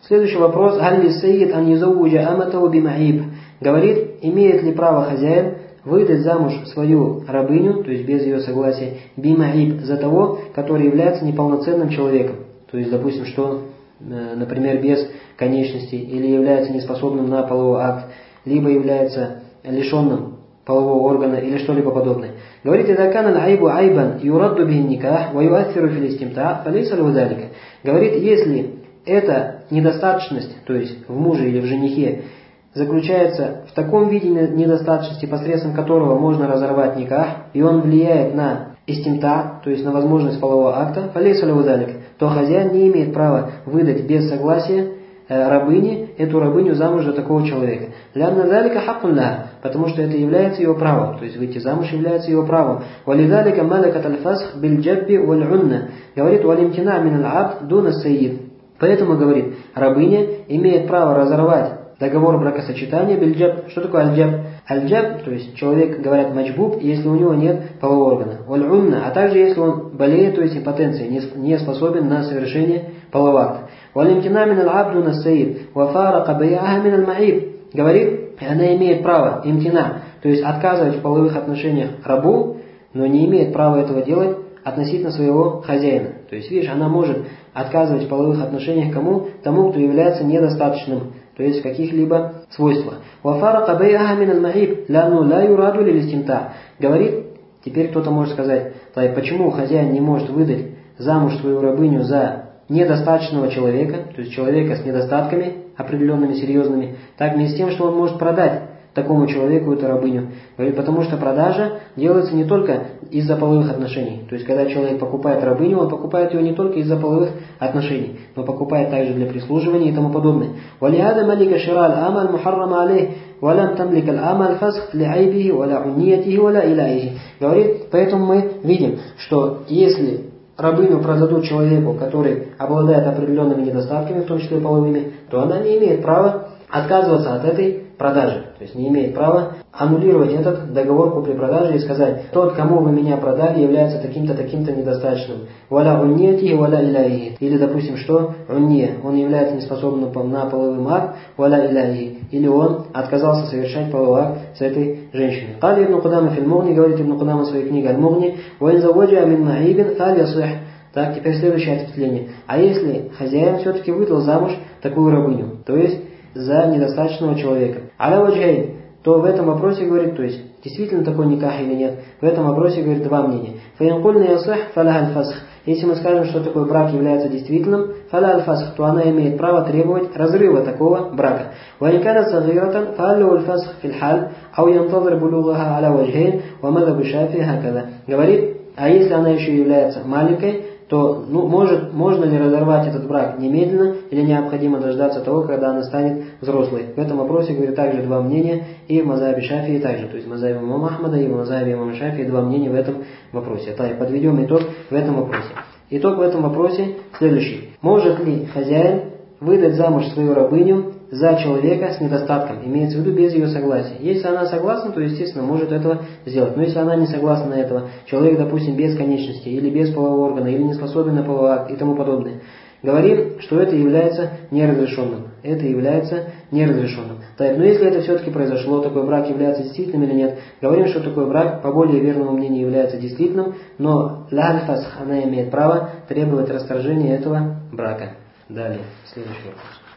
Следующий вопрос. Алли сайид ан юзауджа аматау бимаиб. Говорит, имеет ли право хозяин выдать замуж свою рабыню, то есть без ее согласия, бимаиб, за того, который является неполноценным человеком. То есть, допустим, что, например, без конечностей, или является неспособным на половой акт, либо является лишенным полового органа, или что-либо подобное. Говорит, «Ида кан аль-айбу айбан юрадду бихи никах, ва юассиру фил истимта, фалейса лху залика». Говорит, если эта недостаточность, то есть в муже или в женихе, заключается в таком виде недостаточности, посредством которого можно разорвать никах, и он влияет на истимта, то есть на возможность полового акта, фалейса лху залика, то хозяин не имеет права выдать без согласия рабыни, эту рабыню замуж за такого человека. Лянна залика хаккун ла, потому что это является его правом, то есть выйти замуж является его правом. Валидалика малакат аль-фасх биль джабби валь унна. Говорит, валимтина мин аль-абд дуна сайид. Поэтому, говорит, рабыня имеет право разорвать договор бракосочетания биль-джаб. Что такое аль-джаб? Аль-джаб, то есть человек, говорят, маджбуб, если у него нет полового органа. Валь-унна, а также если он болеет, то есть импотенцией, не способен на совершение полового акта. Валимтина мин аль-абд дуна сайид. Вафарака байаха мин аль-маиб. Говорит, она имеет право имтина, то есть отказывать в половых отношениях рабу, но не имеет права этого делать относительно своего хозяина. То есть, видишь, она может отказывать в половых отношениях кому? Тому, кто является недостаточным, то есть в каких-либо свойствах. Вафарака байаха мин аль-маиб, лану ла юраду лилистимта. Говорит, теперь кто-то может сказать, почему хозяин не может выдать замуж свою рабыню за недостаточного человека, то есть человека с недостатками определенными, серьезными, так вместе с тем, что он может продать такому человеку эту рабыню. Говорит, потому что продажа делается не только из-за половых отношений. То есть, когда человек покупает рабыню, он покупает ее не только из-за половых отношений, но покупает также для прислуживания и тому подобное. «Валиада малика шира аль-амаль мухаррама алейх, валям тамлик аль-амаль фасх ли айбихи, валя унниятихи, валя иляихи». Говорит, поэтому мы видим, что если рабыню продадут человеку, который обладает определенными недостатками, в том числе половыми, то она не имеет права отказываться от этой продажи. То есть не имеет права аннулировать этот договор купли-продажи и сказать, тот, кому вы меня продали, является таким-то, таким-то недостаточным. Валя унниятихи, валя иляихи. Или, допустим, что унния, он является неспособным на половой акт, валя иляихи. Или он отказался совершать половой акт с этой женщиной. Кали ибн Кудама фил Мугни, говорит ибн Кудама в своей книге Аль-Мугни, «Ваин заводжа мин маибин фаль ясух». Так, теперь следующее ответвление. А если хозяин все-таки выдал замуж такую рабыню, то есть за недостаточного человека, аля ваджхайн, то в этом вопросе, говорит, то есть действительно такой никах или нет, в этом вопросе, говорит, два мнения. Фаин кульна ясух фаля аль-фасх. Если мы скажем, что такой брак является действительным, фаля аль-фасх, то она имеет право требовать разрыва такого брака. Ваин канат сагиратан фалю аль-фасх фил халь, ау янтазир булугаха аля ваджхайн, ва мадхабу шафии хакада. Говорит, а если она еще является маленькой, то можно ли разорвать этот брак немедленно или необходимо дождаться того, когда она станет взрослой. В этом вопросе, говорит, также два мнения, и в мазхабе Шафии также, то есть в мазхабе имама Ахмада и в мазхабе имама Шафии два мнения в этом вопросе. Так, подведем итог в этом вопросе. Итог в этом вопросе следующий. Может ли хозяин выдать замуж свою рабыню за человека с недостатком, имеется в виду без ее согласия? Если она согласна, то, естественно, может этого сделать. Но если она не согласна на этого, человек, допустим, без конечности, или без полового органа, или не способен на половой акт и тому подобное, говорим, что это является неразрешенным. Это является неразрешенным. Так, но если это все-таки произошло, такой брак является действительным или нет, говорим, что такой брак, по более верному мнению, является действительным, но ля-аль-фасх, она имеет право требовать расторжения этого брака. Далее, следующий вопрос.